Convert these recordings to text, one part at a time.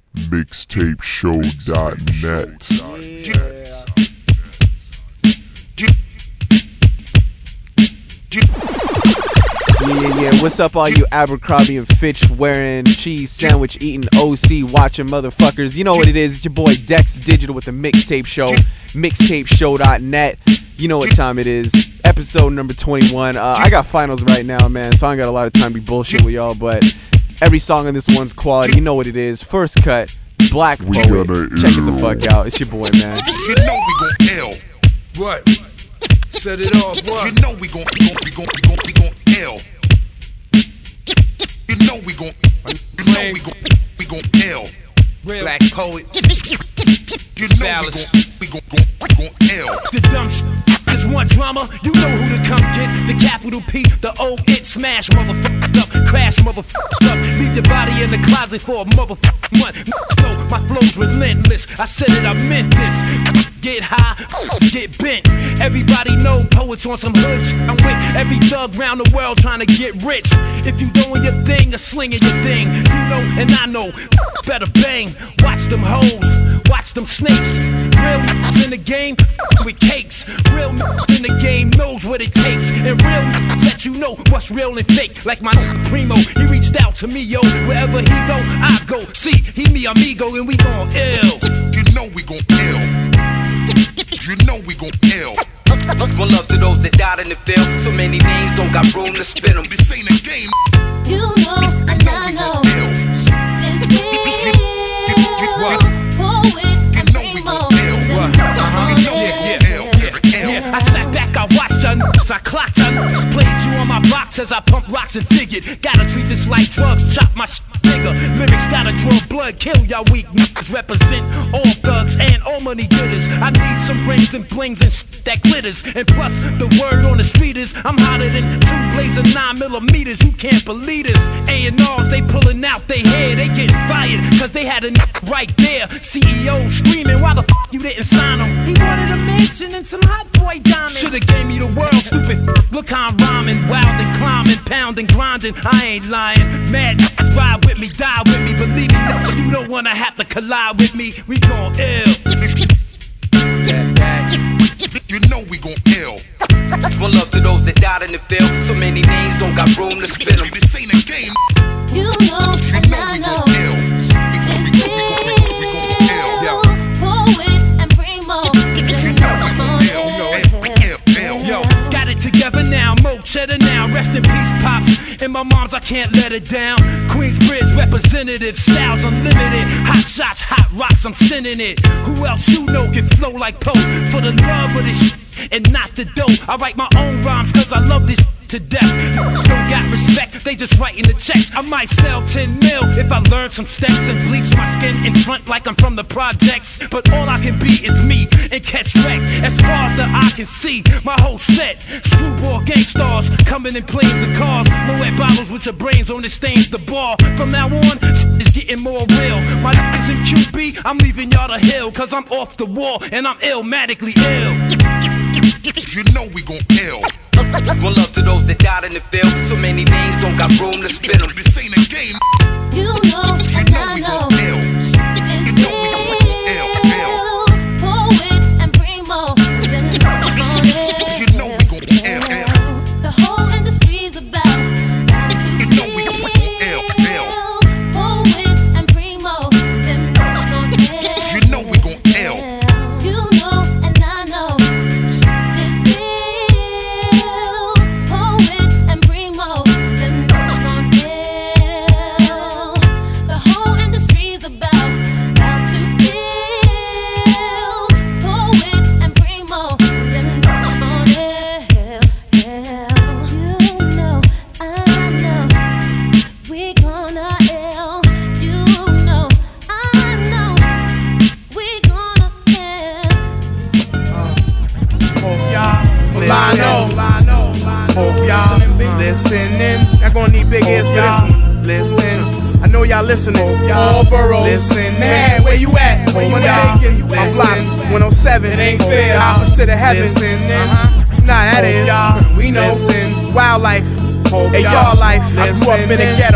Mixtapeshow.net. Yeah. What's up, all you Abercrombie and Fitch wearing, cheese sandwich eating, OC watching motherfuckers? You know what it is. It's your boy Dex Digital with the Mixtape Show. Mixtapeshow.net. You know what time it is. Episode number 21. I got finals right now, man, so I ain't got a lot of time to be bullshit with y'all, but every song on this one's quality. You know what it is. First cut, Black Poet. Check it the fuck out. It's your boy, man. You know we gon' L. What? Set it off, what? You know we gon' L. You know we gon' L. Black Poet. You know we gon' L. The dumb is one drama. You know who to come get. The capital P, the O-It smash motherfucker up, crash motherfucker up. Leave your body in the closet for a motherfucker month. No, my flow's relentless. I said it, I meant this. Get high, get bent. Everybody know poets on some hood shit. I'm with every thug round the world trying to get rich. If you doing your thing or slinging your thing, you know and I know, better bang. Watch them hoes, watch them snakes. Real niggas in the game, with cakes. Real niggas in the game knows what it takes. And real niggas let you know what's real and fake. Like my Primo, he reached out to me, yo. Wherever he go, I go. See, he me amigo and we gon' ill. You know we gon' L. You know we gon' L. One love to those that died in the field. So many names don't got room to spin them. This ain't a game. You know and I know. It's real. Poet and Primo. I sat back, I watched ya, I clocked ya. Played you on my box as I pump rocks and figured. Gotta treat this like drugs, chop my nigga. Lyrics gotta draw blood, kill y'all weak niggas. Represent all thugs and all money getters. I need some rings and blings and that glitters. And plus, the word on the street is I'm hotter than 2 blazing 9mm. You can't believe this. A&Rs, they pulling out they hair. They getting fired, cause they had a right there. CEO screaming, why the fuck you didn't sign him? He wanted a mansion and some hot boy diamonds. Shoulda gave me the world, stupid. Look how I'm rhyming, wild and climbing, pounding, grinding. I ain't lying. Mad ride with me, die with me. Believe me, no, you don't wanna have to collide with me. We gon' ill. You know we gon' L. One love to those that died in the field. So many names don't got room to spin them. This ain't a game. You know and I know. It's real. Poet and Primo. Yo, got it together now, Mo Cheddar now. Rest in peace, Pops. And my mom's, I can't let it down. Queensbridge representative, styles unlimited. Hot shots, hot rocks, I'm sending it. Who else you know can flow like Poe? For the love of this shit and not the dough. I write my own rhymes cause I love this to death. Don't got respect, they just writing the checks. I might sell 10 mil if I learn some steps and bleach my skin in front like I'm from the projects. But all I can be is me and catch wreck. As far as the eye can see, my whole set. Screwball gangstars coming in planes and cars. Moet bottles with your brains on the stains the bar. From now on, it's getting more real. My niggas in QB, I'm leaving y'all to hill. Cause I'm off the wall and I'm illmatically ill. You know we gon' L. One love to those that died in the field. So many names don't got room to spin them. This ain't a game. You know and I know. It's real. Poet and Primo. You know we gon' L. The whole industry's about. You know we gon' L. Poet and Primo. You know we gon' L. You know and I know. It's real. Poet and Primo. The whole industry's about to feel. Poet and Primo. You know, I know. We gonna L. You know, I know. We gonna Hope y'all listening. Hope y'all listening. Y'all gonna need big ears for this one. Listen. I know y'all listening. All boroughs. Listen. Man, where you at? Hope y'all. I'm block 107. It ain't fair. Opposite of heaven. Nah, that is. We know. Wildlife. Hey, y'all life. I grew up in the ghetto.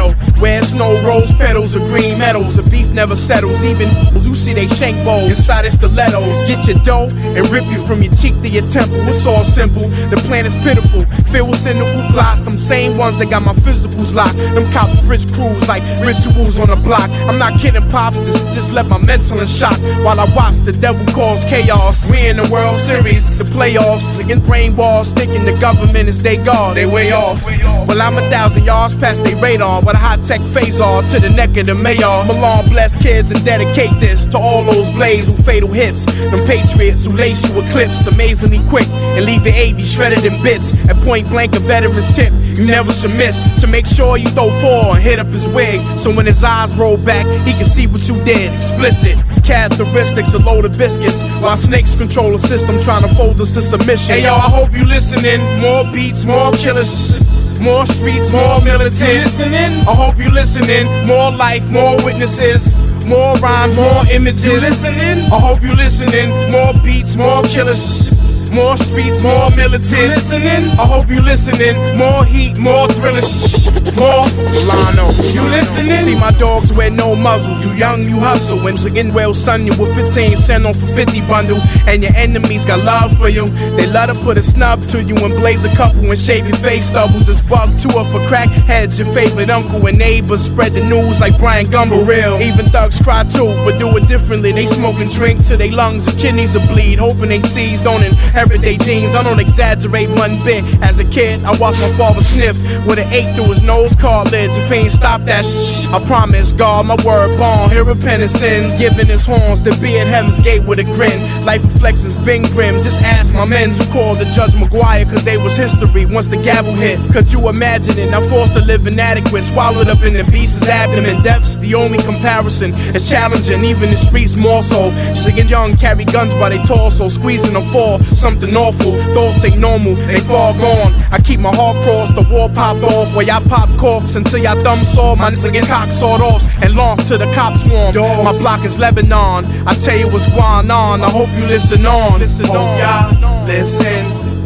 Where snow rose petals or green metals. The beef never settles, even who see they shank bowl inside its stilettos. Get your dough and rip you from your cheek to your temple. It's all simple, the plan is pitiful. Filled with cynical plots, them same ones that got my physicals locked. Them cops frisk crews like rituals on the block. I'm not kidding, pops, just left my mental in shock. While I watch the devil cause chaos. We in the World Series, the playoffs, against brain balls, thinking the government is they God. They way off. Well, I'm 1,000 yards past they radar with a high-tech phasar to the neck of the mayor. Malone bless kids and dedicate this to all those blades who fatal hits. Them patriots who lace you with clips amazingly quick and leave your AV shredded in bits. At point blank, a veteran's tip you never should miss. So make sure you throw 4 and hit up his wig, so when his eyes roll back, he can see what you did. Explicit characteristics, a load of biscuits, while snakes control a system trying to fold us to submission. Hey yo, I hope you listening. More beats, more killers, more streets, more militants. I hope you listening. More life, more witnesses, more rhymes, more images. You listening? I hope you listening. More beats, more killers, more streets, more militants. I hope you listening. More heat, more thrillers, more Milano. You listening? See my dogs wear no muzzles. You young, you hustle. When again, well, son, you with 15 cent on for 50 bundle, and your enemies got love for you. They love to put a snub to you and blaze a couple and shave your face stubbles. It's bug tour for crackheads. Your favorite uncle and neighbors spread the news like Brian Gumble. Real. Even thugs cry too, but do it differently. They smoke and drink till they lungs and kidneys will bleed, hoping they seeds don't inherit they genes. I don't exaggerate one bit. As a kid, I watched my father sniff with an 8 through his nose cartilage. If he ain't stop that I promise God, my word born, hear repentance sins. Giving his horns to be at heaven's gate with a grin. Life reflections been grim. Just ask my men who called the Judge McGuire, cause they was history once the gavel hit. Could you imagine it? I'm forced to live inadequate, swallowed up in the beast's abdomen. Death's the only comparison. It's challenging, even the streets more so. Singing young, carry guns by their torso, squeezing them for something awful. Thoughts ain't normal, they far gone. I keep my heart crossed, the war popped off. Where y'all pop corks until y'all thumb saw. My niggas get cock sawed off and launched to the cop swarm. My block is Lebanon, I tell you what's going on. I hope you listen on. Hope y'all listen.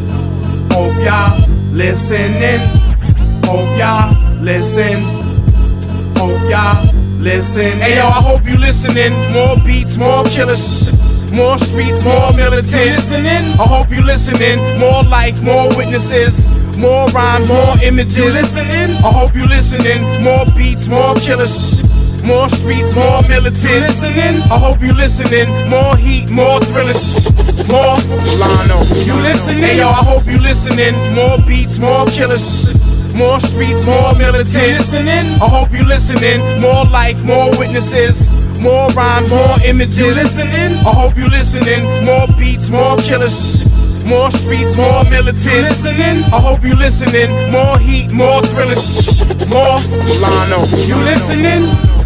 Hope y'all listening. Hope y'all listen. Hope y'all listen. Hey yo, I hope you listening. More beats, more killers, more streets, more militants. I hope you listening. More life, more witnesses, more rhymes, more images. You listening? I hope you listening. More beats, more killers, more streets, more militants. I hope you listening. More heat, more thrillers, more Milano. You listening? Hey yo, I hope you listening. More beats, more killers, more streets, more militants. I hope you listening. More life, more witnesses, more rhymes, more images. You listening? I hope you listening. More beats, more killers, more streets, more militants. I hope you listening. More heat, more thrillers, more Milano. You listening?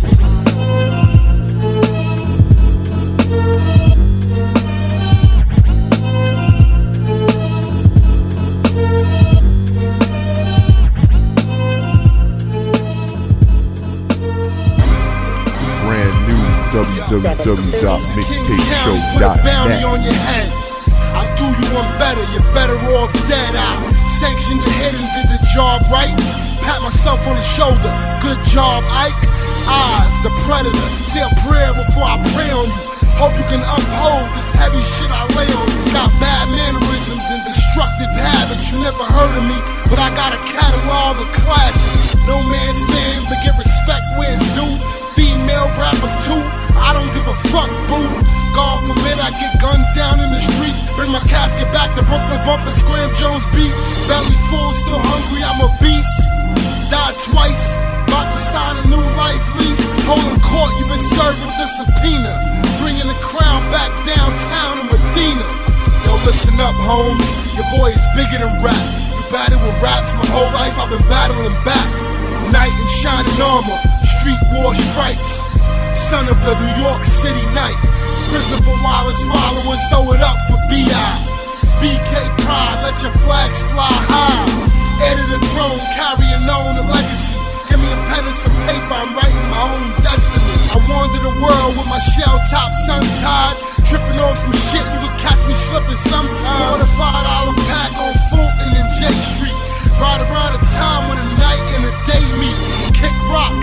www.mixtapeshow.net. on your head. I'll do you one better, you're better off dead. I sanctioned the hit and did the job right. Pat myself on the shoulder, good job, Ike. Eyes, the predator, say a prayer before I pray on you. Hope you can uphold this heavy shit I lay on you. Got bad mannerisms and destructive habits, you never heard of me, but I got a catalog of classics. No man's man, but get respect where it's due. Female rappers too, I don't give a fuck, boo. God forbid I get gunned down in the streets. Bring my casket back to Brooklyn, bumpin' Scram Jones beats. Belly full, still hungry, I'm a beast. Died twice, about to sign a new life lease. Holding court, you been served with the subpoena. Bringing the crown back downtown in Medina. Yo, listen up, Holmes, your boy is bigger than rap. You battled with raps my whole life, I've been battling back. Knight in shining armor, street war strikes. Son of the New York City knife. Prisoner for Wallace followers, throw it up for B.I. BK Pride, let your flags fly high. Heir to the throne, carrying on the legacy. Give me a pen and some paper, I'm writing my own destiny. I wander the world with my shell top sun tied. Tripping off some shit, you can catch me slipping sometime. Bought a $5 pack on Fulton and J Street. Ride around a time when a night and a day meet. Kick rocks,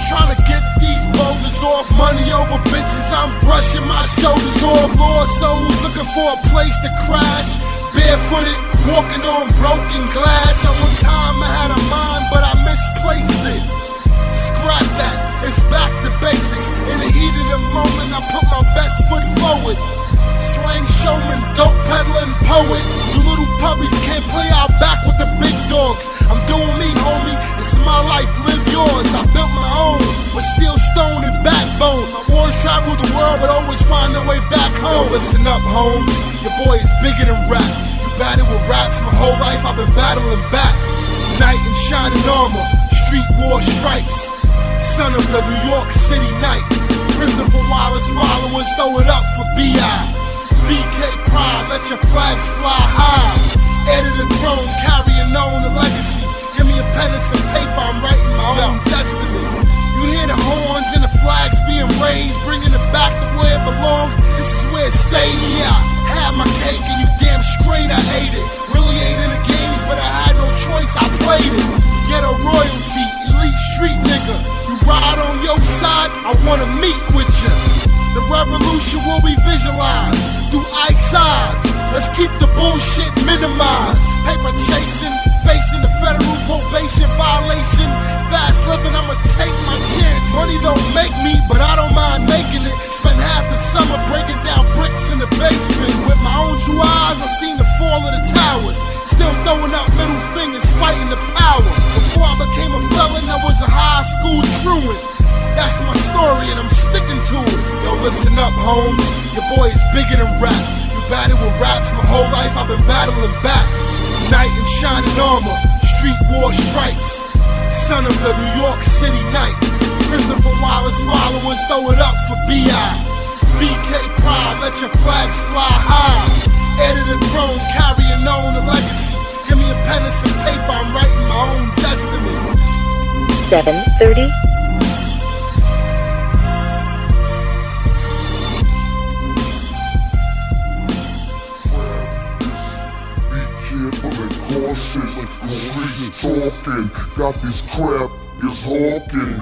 trying to get these boulders off. Money over bitches, I'm brushing my shoulders off. Lost souls looking for a place to crash. Barefooted, walking on broken glass. At one time I had a mind, but I misplaced it. Scrap that, it's back to basics. In the heat of the moment, I put my best foot forward. Slang showman, dope peddler, and poet. You little puppies can't play out back with the big dogs. I'm doing me, homie. It's my life, live yours. I built my own with steel, stone, and backbone. My wars travel the world, but always find their way back home. Yo, listen up, Holmes. Your boy is bigger than rap. You battled with raps my whole life. I've been battling back. Knight in shining armor, street war stripes. Son of the New York City knight. Prisoner for Wallace followers, throw it up for B.I. BK Pride, let your flags fly high. Heir to the throne, carrying on the legacy. Give me a pen and some paper, I'm writing my own destiny. You hear the horns and the flags being raised, bringing it back to where it belongs. This is where it stays. Yeah, I had my cake and you damn straight I ate it. Really ain't in the games, but I had no choice, I played it. Ghetto royalty, elite street nigga. You ride on your side, I wanna meet with ya. The revolution will be visualized through Ike's eyes. Let's keep the bullshit minimized. Paper chasing, facing the federal probation violation. Fast living, I'ma take my chance. Money don't make me, but I don't mind making it. Spent half the summer breaking down bricks in the basement. With my own 2 eyes, I seen the fall of the towers. Still throwing up middle fingers, fighting the power. Before I became a felon, I was a high school truant. That's my story and I'm sticking to it. Yo, listen up, Holmes. Your boy is bigger than rap. You battled with raps my whole life, I've been battling back. Knight in shining armor, street war stripes. Son of the New York City knight. Prisoner for Wallace followers, throw it up for B.I. BK Pride, let your flags fly high. Heir to the throne, carrying on the legacy. Give me a pen and some paper, I'm writing my own destiny. 7:30. Streets talking, got this crap is hawking.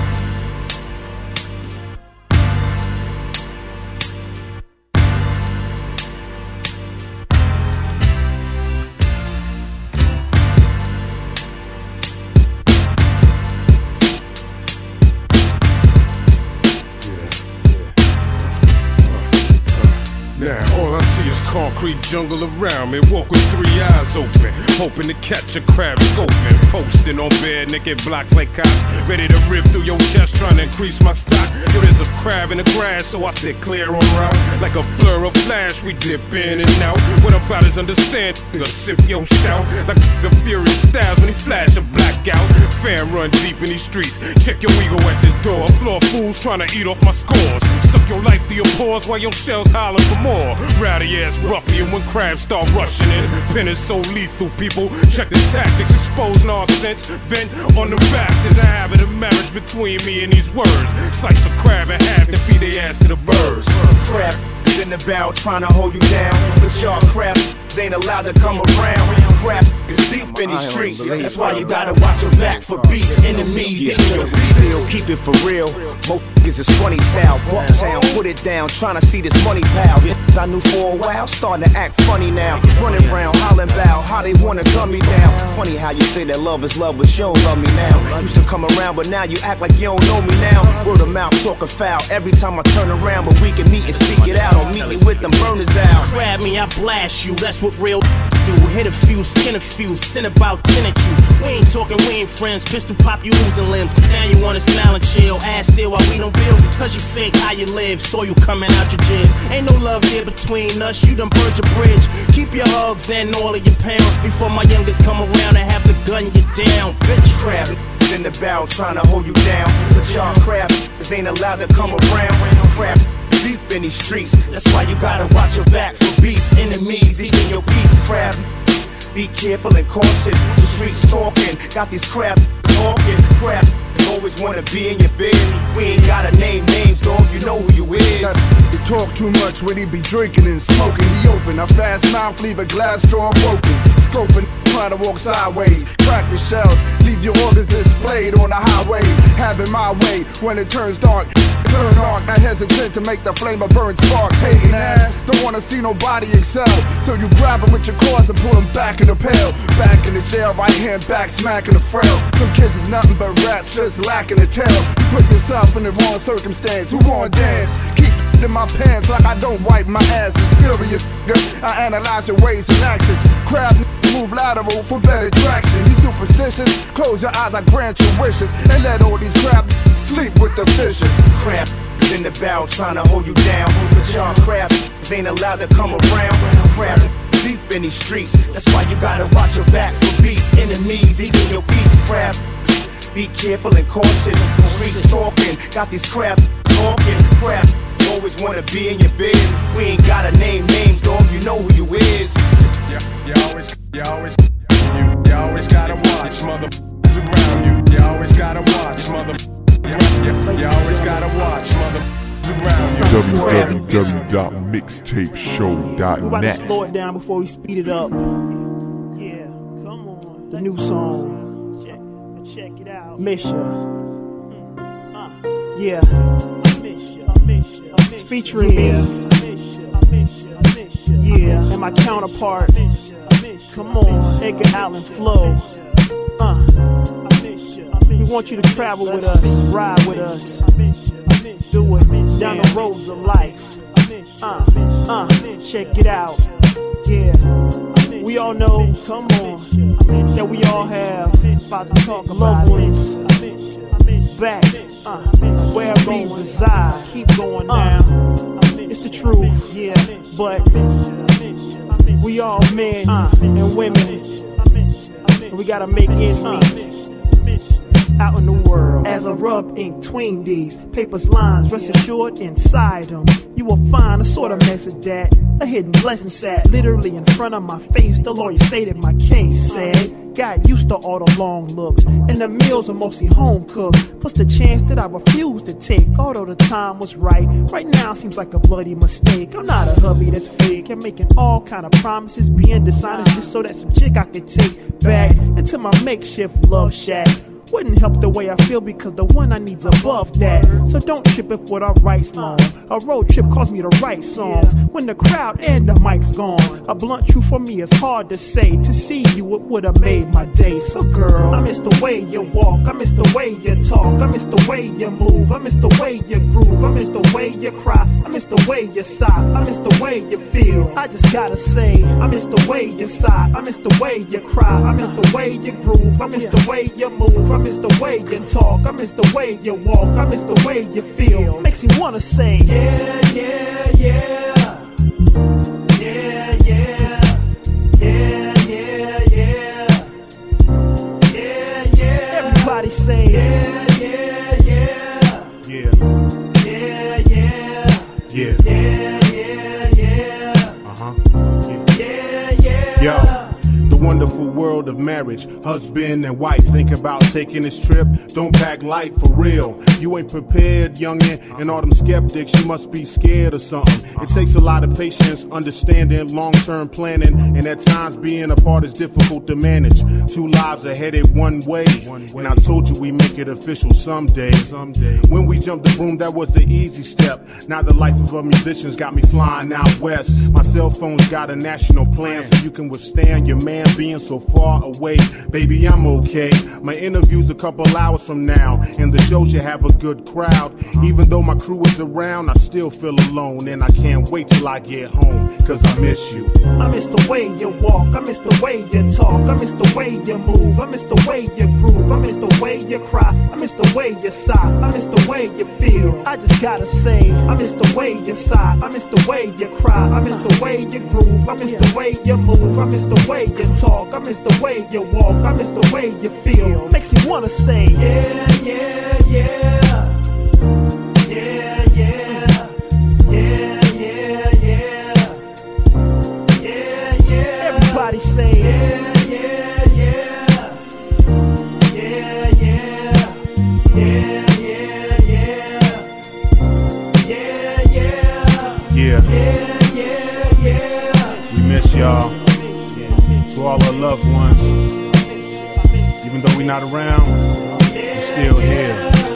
Now all I see is concrete jungle around me. Walk with 3 eyes open, hoping to catch a crab scoping. Posting on bare naked blocks like cops, ready to rip through your chest, trying to increase my stock. Yo, there's a crab in the grass, so I sit clear on route. Like a blur of flash, we dip in and out. What about is understand, sip your stout. Like the furious styles when he flash a blackout. Fan run deep in these streets, check your ego at the door. Floor fools trying to eat off my scores. Suck your life through your pores while your shells holler for more. Rowdy ass ruffian when crabs start rushing in. Pen is so lethal, people. Check the tactics, expose nonsense. Vent on them bastards. A habit of marriage between me and these words. Slice a crab in half and feed their ass to the birds. Crab is in the barrel trying to hold you down, but y'all crap ain't allowed to come around. Crap is deep in these streets. That's why you gotta watch your back for beasts, enemies, even your feet. Still keep it for real. Most niggas is funny style. Bucktown, put it down, trying to see this money pal. I knew for a while, starting to act funny now. Running around, hollering about how they wanna gun me down. Funny how you say that love is love, but you don't love me now. Used to come around, but now you act like you don't know me now. Word of mouth, talking foul every time I turn around, but we can meet and speak it out. Or meet me with them burners out. Grab me, I blast you. That's what real do. Hit a few, skin a few, send about 10 at you. We ain't talking, we ain't friends. Pistol pop, you losing limbs. Now you wanna smile and chill. Ass still while we don't build. Cause you fake how you live. Saw you coming out your jibs. Ain't no love here between us. You done burned your bridge. Keep your hugs and all of your pounds before my youngest come around and have to gun you down. Bitch, crab in the barrel trying to hold you down, but y'all crap ain't allowed to come around. Crap deep in these streets. That's why you gotta watch your back for beasts, enemies, even your peace. Crap, be careful and cautious. The streets talking, got these crap talking. Crap, always wanna be in your biz. We ain't gotta name names, dog. You know who you is. Talk too much when he be drinking and smoking. He open a fast mouth, leave a glass drawer broken. Scoping, trying to walk sideways. Crack the shells, leave your organs displayed on the highway. Having my way when it turns dark. Turn on, not hesitant to make the flame a burn spark. Hating ass, don't wanna see nobody excel. So you grab him with your claws and pull him back in the pail. Back in the jail, right hand back, smacking the frail. Some kids is nothing but rats, just lacking a tail. You put yourself in the wrong circumstance, who wanna dance? Keep in my pants like I don't wipe my ass. It's furious, I analyze your ways and actions. Crab move lateral for better traction. You superstitious, close your eyes, I grant your wishes. And let all these crab sleep with the fishes. Crab in the barrel trying to hold you down. But y'all crab ain't allowed to come around. Crab deep in these streets. That's why you gotta watch your back for beasts, enemies, even your beef. Crab, be careful and cautious. Streets talking, got these crab talking. Crab always wanna be in your biz. We ain't gotta name names, dog. You know who you is. You always gotta watch motherfuckers around you. You always gotta watch motherfuckers. You always gotta watch motherfuckers around you. www.mixtapeshow.net. We about to slow it down before we speed it up. Yeah, come on. The new song. Check it out. Miss ya. Yeah. It's featuring me. Yeah, and my counterpart. Come on, Edgar Allan Flow. We want you to travel with us, ride with us, do it down the roads of life. Check it out. Yeah, we all know, come on, that we all have about to talk loved ones back where we reside. Keep going now. It's the truth, yeah, but we all men and women, and we gotta make ends meet out in the world. As I rub ink between these papers lines, rest assured inside them you will find a sort of message that a hidden blessing sat literally in front of my face. The lawyer stated my case, said got used to all the long looks, and the meals are mostly home cooked. Plus the chance that I refused to take, although the time was right. Right now seems like a bloody mistake. I'm not a hubby that's fake and making all kind of promises, being dishonest just so that some chick I could take back into my makeshift love shack. Wouldn't help the way I feel because the one I need's above that. So don't trip if what I write's long. A road trip caused me to write songs when the crowd and the mic's gone. A blunt truth for me is hard to say. To see you, it would've made my day. So girl, I miss the way you walk, I miss the way you talk, I miss the way you move, I miss the way you groove, I miss the way you cry, I miss the way you sigh, I miss the way you feel. I just gotta say, I miss the way you sigh, I miss the way you cry, I miss the way you groove, I miss the way you move, I miss the way you talk, I miss the way you walk, I miss the way you feel. Makes me wanna say, yeah, yeah, yeah. Yeah, yeah. Yeah, yeah, yeah. Yeah, yeah. Everybody say, yeah, yeah, yeah. Yeah. Yeah, yeah. Yeah. Yeah, yeah, yeah. Yeah, yeah. Yo. Wonderful world of marriage, husband and wife. Think about taking this trip, don't pack light for real. You ain't prepared, youngin', and all them skeptics, you must be scared of something. It takes a lot of patience, understanding, long-term planning, and at times being apart is difficult to manage. Two lives are headed one way, and I told you we make it official someday. When we jumped the broom, that was the easy step. Now the life of a musician's got me flying out west. My cell phone's got a national plan, so you can withstand your man being so far away. Baby, I'm okay. My interview's a couple hours from now, and the show should have a good crowd. Even though my crew is around, I still feel alone, and I can't wait till I get home, cause I miss you. I miss the way you walk, I miss the way you talk, I miss the way you move, I miss the way you groove, I miss the way you cry, I miss the way you sigh, I miss the way you feel. I just gotta say, I miss the way you sigh, I miss the way you cry, I miss the way you groove, I miss the way you move, I miss the way you talk, I miss the way you walk, I miss the way you feel. Makes me wanna say, yeah, yeah, yeah. Yeah, yeah. Yeah, yeah, yeah. Yeah, yeah. Everybody say, yeah, yeah, yeah. Yeah, yeah. Yeah, yeah, yeah. Yeah, yeah. Yeah. We miss y'all. To all our loved ones. Even though we're not around, we're still here.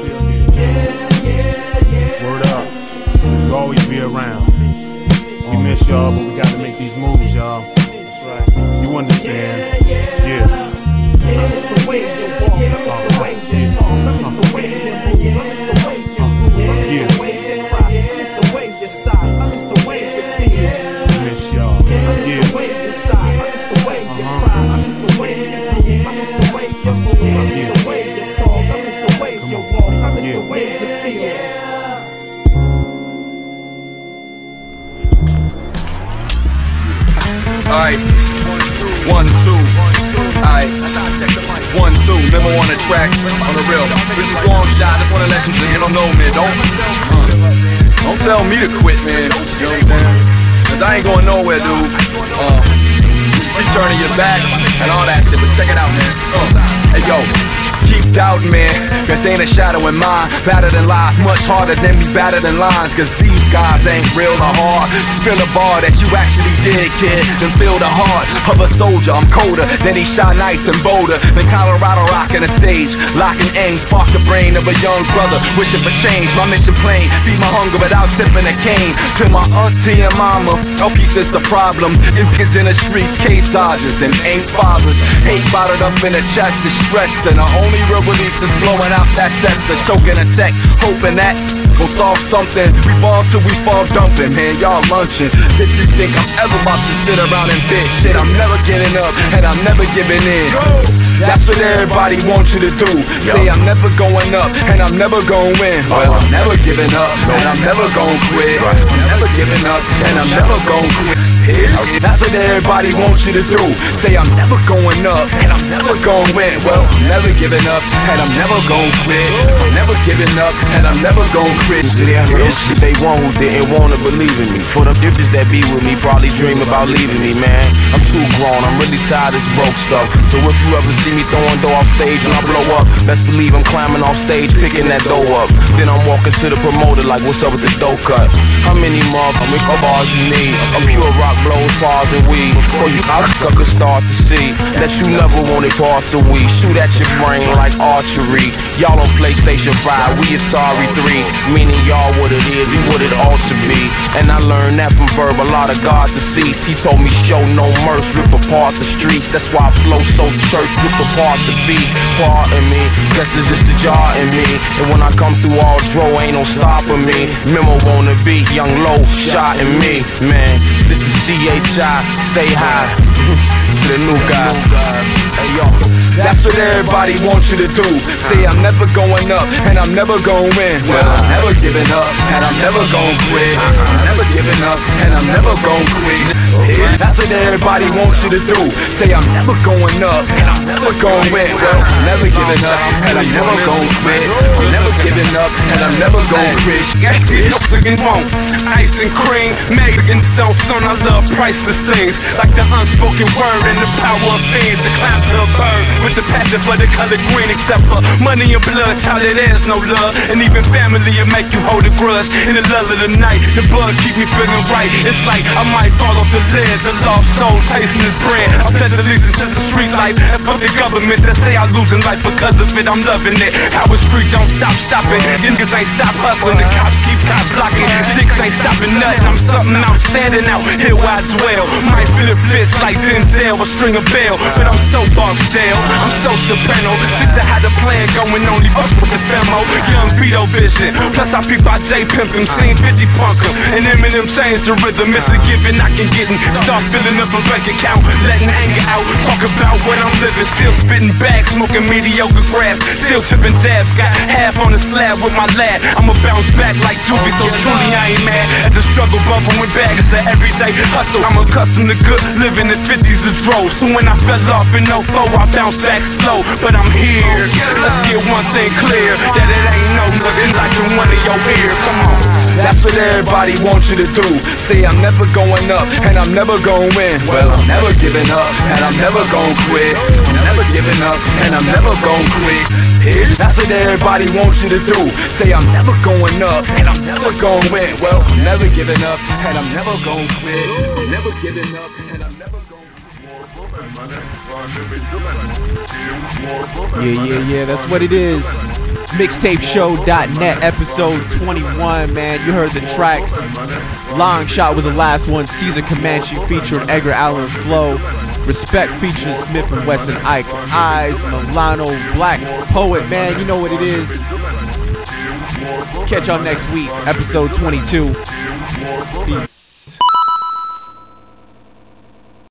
Word up. We'll always be around. We miss y'all, but we gotta make these moves, y'all. That's right. You understand? Yeah. It's the way you walk, it's the way you talk, it's the way you move, it's the way you move, it's the way you cry, it's the way you sigh, it's the way you feel. Miss y'all. It's the way you sigh, it's the way you cry, it's the way you move, it's the way you move, it's the way you talk, it's the way you walk, it's the way you feel. Alright, 1, 2, alright, 1, 2, never on the track, on the real. This is long shot, just wanna let you don't know, man, don't tell me to quit, man, you know what I'm saying? Cause I ain't going nowhere, dude. Keep turning your back and all that shit, but check it out, man. Hey, yo. Keep doubting, man, cause ain't a shadow in mine. Better than life, much harder than me, better than lines. Cause these guys ain't real or hard. Spill a bar that you actually did, kid. Then feel the heart of a soldier. I'm colder than he shot nights and bolder than Colorado rocking a stage. Locking aim, spark the brain of a young brother wishing for change. My mission plain, feed my hunger without tipping a cane. To my auntie and mama, oh, peace is the problem. Niggas in the streets, case dodgers and ain't fathers. Hate bottled up in the chest is stress, and the only real release is blowing out that sensor, choking a tech, hoping that we'll solve something. We fall till we fall dumping, man, y'all lunching. If you think I'm ever about to sit around and bitch shit, I'm never getting up and I'm never giving in. That's what everybody wants you to do. Say I'm never going up and I'm never gonna win. Well, I'm never giving up and I'm never gonna quit. I'm never giving up and I'm never gonna quit. That's what everybody wants you to do. Say I'm never going up and I'm never gonna win. Well, I'm never giving up and I'm never gonna quit. I'm never giving up and I'm never gonna quit. They won't, who didn't wanna believe in me. For the bitches that be with me, probably dream about leaving me, man. I'm too grown, I'm really tired of this broke stuff. So if you ever see me throwing dough off stage and I blow up, best believe I'm climbing off stage, picking that dough up. Then I'm walking to the promoter like, what's up with the dough cut? How many motherfucking bars you need? A pure rock blows bars and weed. For you I suckers start to see that you never wanted parts of weed. Shoot at your brain like archery. Y'all on PlayStation 5, we Atari 3. Meaning y'all what it is, we what it ought to be. And I learned that from Verb, a lot of God deceased. He told me show no mercy, rip apart the streets. That's why I flow so church, rip apart the beat. Pardon me, guess it's just the jar in me. And when I come through all dro, ain't no stopping me. Memo wanna be young low, shot in me. Man, this is CHI, say hi to the new guys. Hey yo, that's what everybody wants you to do. Say I'm never going up and I'm never gonna win. Well, I'm never giving up and I'm never gonna quit. I'm never giving up and I'm never gonna quit. That's what everybody wants you to do. Say I'm never going up and I'm never gonna win. Well, I'm never giving up and I'm never gonna quit. I'm never giving up and I'm never gonna quit. Ice and cream, Megan Stone, son, I love priceless things. Like the unspoken word and the power of fiends. To climb to a bird with the passion for the color green. Except for money and blood, child, there's no love. And even family will make you hold a grudge. In the lull of the night, the blood keep me feeling right. It's like I might fall off the ledge. A lost soul tasting this bread. I pledge allegiance to the street life. And fuck the government that say I'm losing life because of it. I'm loving it. Our street don't stop shopping. Niggas ain't stop hustling. The cops keep cop blocking. Dicks ain't stopping nothing. I'm something outstanding out here where I dwell. Might feel it fits like Denzel or string a bell. But I'm so Barksdale. I'm so soprano. Sick to have the plan going, only fuck with the famo. Young Vito vision. Plus I peep by J Pimp him, seen 50 punk him. And Eminem changed the rhythm. It's a given I can get in. Start filling up a bank account. Letting anger out. Talk about what I'm living. Still spitting bags. Smoking mediocre grabs. Still tipping jabs. Got half on the slab with my lad. I'ma bounce back like Doobie. So truly I ain't mad at the struggle. Bumping with bag. It's an everyday hustle. I'm accustomed to good living. The 50s a drove. So when I fell off in 04, I bounced back slow. But I'm here. Let's get one thing clear. That it ain't no looking like in one of your ear. Come on. That's what everybody wants you to do. Say I'm never going up and I'm never gonna win. Well, I'm never giving up and I'm never gonna quit. I'm never giving up and I'm never gonna quit. Ish, that's what everybody wants you to do. Say I'm never going up and I'm never gonna win. Well, I'm never giving up and I'm never gonna quit. I'm never giving up and I'm never Yeah, that's what it is. Mixtapeshow.net, episode 21, man. You heard the tracks. Long Shot was the last one. Caesar Comanche featuring Edgar Allan Flow. Respect featuring Smith and Wesson, Ike Eyes, Milano, Black Poet, man. You know what it is. Catch y'all next week, episode 22. Peace.